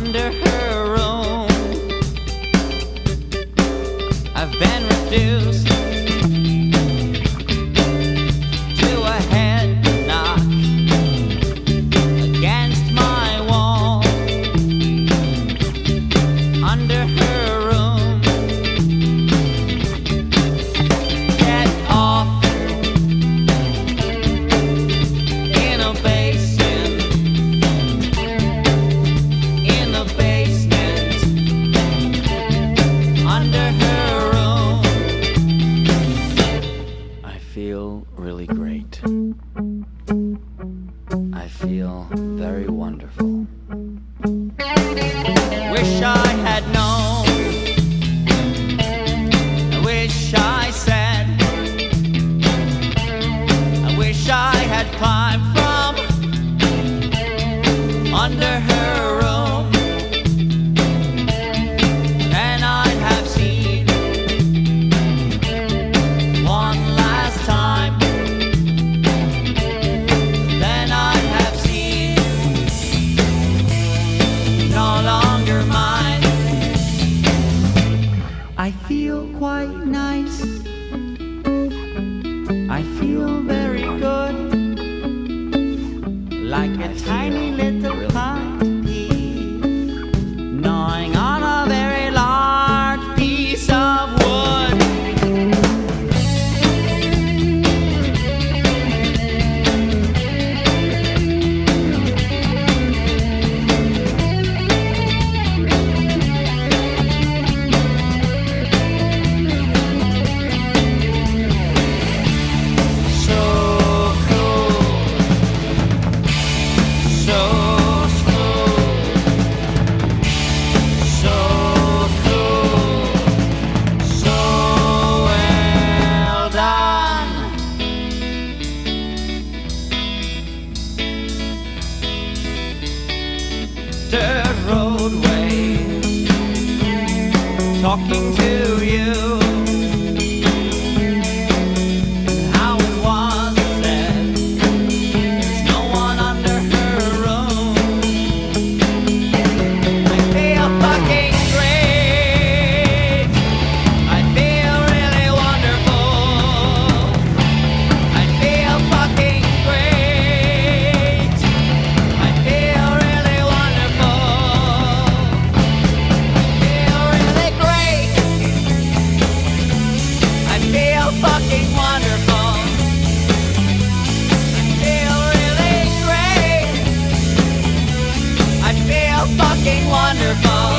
under her room. I've been reduced to a head knock against my wall. Under her room, get off in a basin, in the basement, under her room. I feel really great. I feel very wonderful. Wish I had known. I wish I said. I wish I had climbed from under her room, and I'd have seen one last time. Then I'd have seen no longer mine. I feel quite nice. I feel very good, like a tiny little heartbeat gnawing on a very large piece of wood. So cool, so smooth, so cool, so well done. Dirt roadway, talking to you. How it was said, there's no one under her room. I feel fucking great. I feel really wonderful. I feel fucking great. I feel really wonderful. I feel really great. I feel fucking wonderful. I feel really great. I feel fucking wonderful.